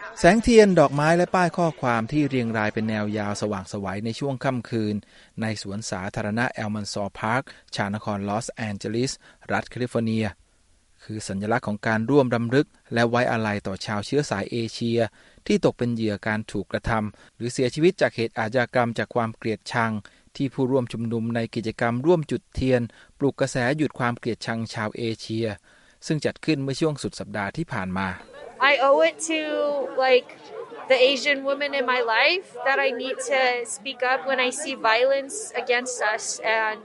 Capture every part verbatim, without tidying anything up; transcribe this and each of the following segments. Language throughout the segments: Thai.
แสงเทียนดอกไม้และป้ายข้อความที่เรียงรายเป็นแนวยาวสว่างไสวในช่วงค่ำคืนในสวนสาธารณะแอลมันซอร์พาร์คชานครลอสแอนเจลิสรัฐแคลิฟอร์เนียคือสัญลักษณ์ของการร่วมรำลึกและไว้อาลัยต่อชาวเชื้อสายเอเชียที่ตกเป็นเหยื่อการถูกกระทำหรือเสียชีวิตจากเหตุอาชญากรรมจากความเกลียดชังที่ผู้ร่วมชุมนุมในกิจกรรมร่วมจุดเทียนปลุกกระแสหยุดความเกลียดชังชาวเอเชียซึ่งจัดขึ้นเมื่อช่วงสุดสัปดาห์ที่ผ่านมา I owe it to like the Asian women in my life that I need to speak up when I see violence against us and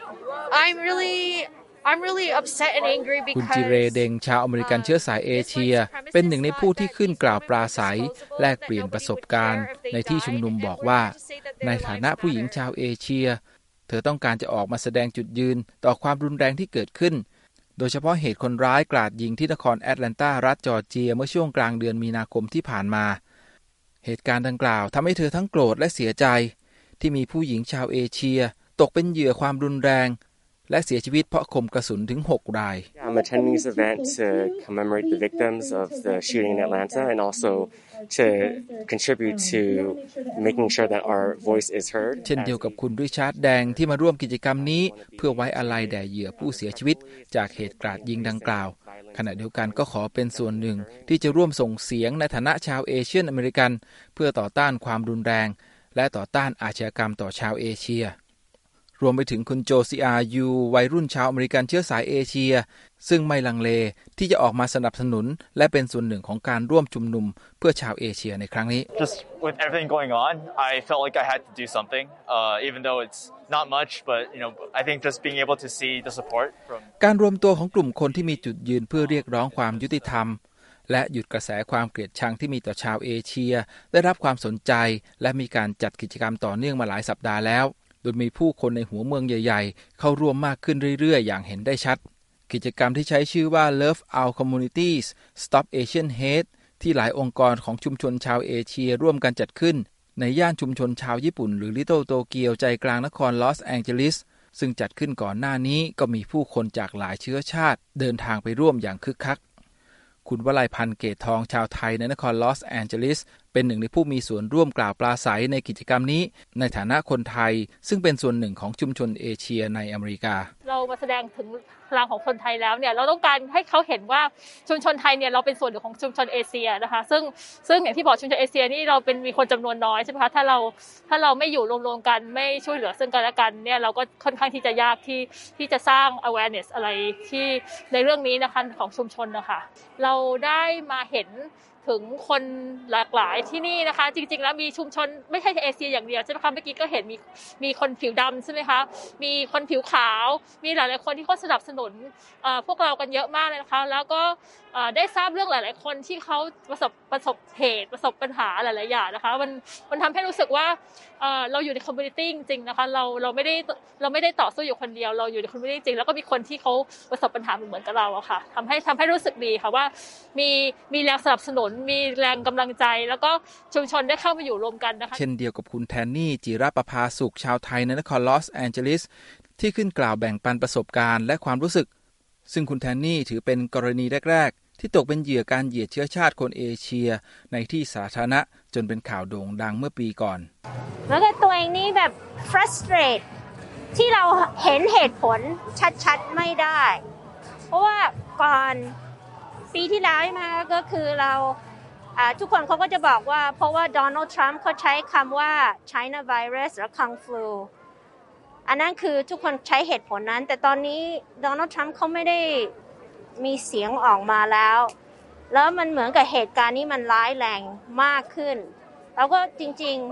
I'm really I'm really upset and angry because คุณจิเรเดงชาวอเมริกันเชื้อสายเอเชียเป็นหนึ่งในผู้ที่ขึ้นกล่าวปราศัยแลกเปลี่ยนประสบการณ์ในที่ชุมนุมบอกว่าในฐานะผู้หญิงชาวเอเชียเธอต้องการจะออกมาแสดงจุดยืนต่อความรุนแรงที่เกิดขึ้นโดยเฉพาะเหตุคนร้ายกราดยิงที่นครแอตแลนตารัฐจอร์เจียเมื่อช่วงกลางเดือนมีนาคมที่ผ่านมาเหตุการณ์ดังกล่าวทำให้เธอทั้งโกรธและเสียใจที่มีผู้หญิงชาวเอเชียตกเป็นเหยื่อความรุนแรงและเสียชีวิตเพราะคมกระสุนถึงหกราย I'm attending this event to commemorate the victims of the shooting in Atlanta and also to contribute to making sure that our voice is heard เช่นเดียวกับคุณริชาร์ดแดงที่มาร่วมกิจกรรมนี้เพื่อไว้อาลัยแด่เหยื่อผู้เสียชีวิตจากเหตุกราดยิงดังกล่าวขณะเดียวกันก็ขอเป็นส่วนหนึ่งที่จะร่วมส่งเสียงในฐานะชาวเอเชียนอเมริกันเพื่อต่อต้านความรุนแรงและต่อต้านอาชญากรรมต่อชาวเอเชียรวมไปถึงคุณโจซีอายูวัยรุ่นชาวอเมริกันเชื้อสายเอเชียซึ่งไม่ลังเลที่จะออกมาสนับสนุนและเป็นส่วนหนึ่งของการร่วมชุมนุมเพื่อชาวเอเชียในครั้งนี้ Just with everything going on, I felt like I had to do something, uh, even though it's not much, but you know, I think just being able to see the support from การรวมตัวของกลุ่มคนที่มีจุดยืนเพื่อเรียกร้องความยุติธรรมและหยุดกระแสความเกลียดชังที่มีต่อชาวเอเชียได้รับความสนใจและมีการจัดกิจกรรมต่อเนื่องมาหลายสัปดาห์แล้วโดยมีผู้คนในหัวเมืองใหญ่ๆเข้าร่วมมากขึ้นเรื่อยๆอย่างเห็นได้ชัดกิจกรรมที่ใช้ชื่อว่า Love Our Communities Stop Asian Hate ที่หลายองค์กรของชุมชนชาวเอเชียร่วมกันจัดขึ้นในย่านชุมชนชาวญี่ปุ่นหรือ Little Tokyo ใจกลางนครลอสแองเจลิสซึ่งจัดขึ้นก่อนหน้านี้ก็มีผู้คนจากหลายเชื้อชาติเดินทางไปร่วมอย่างคึกคักคุณวลัยพันธ์เกตทองชาวไทยในนครลอสแอนเจลิสเป็นหนึ่งในผู้มีส่วนร่วมกล่าวปราศัยในกิจกรรมนี้ในฐานะคนไทยซึ่งเป็นส่วนหนึ่งของชุมชนเอเชียในอเมริกาเรามาแสดงถึงพลังของคนไทยแล้วเนี่ยเราต้องการให้เขาเห็นว่าชุมชนไทยเนี่ยเราเป็นส่วนหนึ่งของชุมชนเอเชียนะคะซึ่งซึ่งอย่างที่บอกชุมชนเอเชียนี่เราเป็นมีคนจำนวนน้อยใช่ไหมคะถ้าเราถ้าเราไม่อยู่รวมๆกันไม่ช่วยเหลือซึ่งกันและกันเนี่ยเราก็ค่อนข้างที่จะยากที่ที่จะสร้าง awareness อะไรที่ในเรื่องนี้นะคะของชุมชนนะคะเราได้มาเห็นถึงคนหลากหลายที่นี่นะคะจริงๆแล้วมีชุมชนไม่ใช่เอเชียอย่างเดียวใช่ไหมคะเมื่อกี้ก็เห็นมีมีคนผิวดำใช่ไหมคะมีคนผิวขาวมีหลายๆคนที่เขาสนับสนุนพวกเรากันเยอะมากเลยนะคะแล้วก็ได้ทราบเรื่องหลายๆคนที่เขาประสบประสบเหตุประสบปัญหาหลายๆอย่างนะคะมันมันทำให้รู้สึกว่าเราอยู่ในคอมมูนิตี้จริงๆนะคะเราเราไม่ได้เราไม่ได้ต่อสู้อยู่คนเดียวเราอยู่ในคอมมูนิตี้จริงแล้วก็มีคนที่เขาประสบปัญหาเหมือนกับเราอะค่ะทำให้ทำให้รู้สึกดีค่ะว่ามีมีแรงสนับสนุนมีแรงกำลังใจแล้วก็ชุมชนได้เข้ามาอยู่รวมกันนะคะเช่นเดียวกับคุณแทนนี่จิรประภาสุขชาวไทยในนครลอสแอนเจลิสที่ขึ้นกล่าวแบ่งปันประสบการณ์และความรู้สึกซึ่งคุณแทนนี่ถือเป็นกรณีแรกๆที่ตกเป็นเหยื่อการเหยียดเชื้อชาติคนเอเชียในที่สาธารณะจนเป็นข่าวโด่งดังเมื่อปีก่อนแล้วก็ตัวเองนี่แบบ frustrate ที่เราเห็นเหตุผลชัดๆไม่ได้เพราะว่าก่อนปีที่แล้วมาก็คือเราทุกคนเขาก็จะบอกว่าเพราะว่าโดนัลด์ทรัมป์เขาใช้คำว่า China virus หรือ Kung Flu อันนั้นคือทุกคนใช้เหตุผลนั้นแต่ตอนนี้โดนัลด์ทรัมป์เขาไม่ได้มีเสียงออกมาแล้วแล้วมันเหมือนกับเหตุการณ์นี้มันร้ายแรงมากขึ้นแล้วก็จริง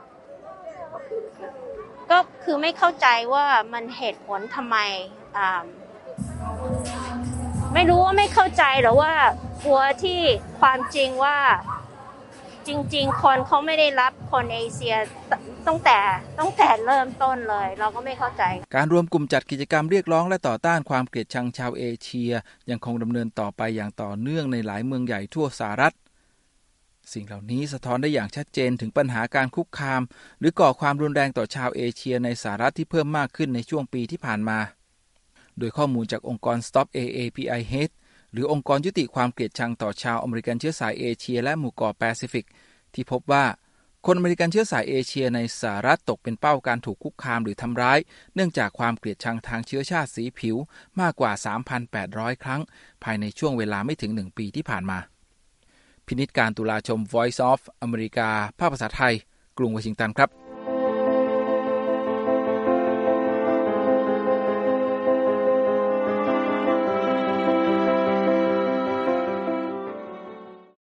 ๆก็คือไม่เข้าใจว่ามันเหตุผลทำไมไม่รู้ว่าไม่เข้าใจหรือว่ากลัวที่ความจริงว่าจริงๆคนเขาไม่ได้รับคนเอเชียตั้งแต่ตั้งแต่เริ่มต้นเลยเราก็ไม่เข้าใจการรวมกลุ่มจัดกิจกรรมเรียกร้องและต่อต้านความเกลียดชังชาวเอเชียยังคงดำเนินต่อไปอย่างต่อเนื่องในหลายเมืองใหญ่ทั่วสหรัฐสิ่งเหล่านี้สะท้อนได้อย่างชัดเจนถึงปัญหาการคุกคามหรือก่อความรุนแรงต่อชาวเอเชียในสหรัฐที่เพิ่มมากขึ้นในช่วงปีที่ผ่านมาโดยข้อมูลจากองค์กร Stop เอ เอ พี ไอ Hate หรือองค์กรยุติความเกลียดชังต่อชาวอเมริกันเชื้อสายเอเชียและหมู่เกาะแปซิฟิกที่พบว่าคนอเมริกันเชื้อสายเอเชียในสหรัฐตกเป็นเป้าการถูกคุกคามหรือทำร้ายเนื่องจากความเกลียดชังทางเชื้อชาติสีผิวมากกว่า สามพันแปดร้อย ครั้งภายในช่วงเวลาไม่ถึงหนึ่งปีที่ผ่านมาพินิจการตุลาชม Voice of อเมริกาภาคภาษาไทยกรุงวอชิงตันครับ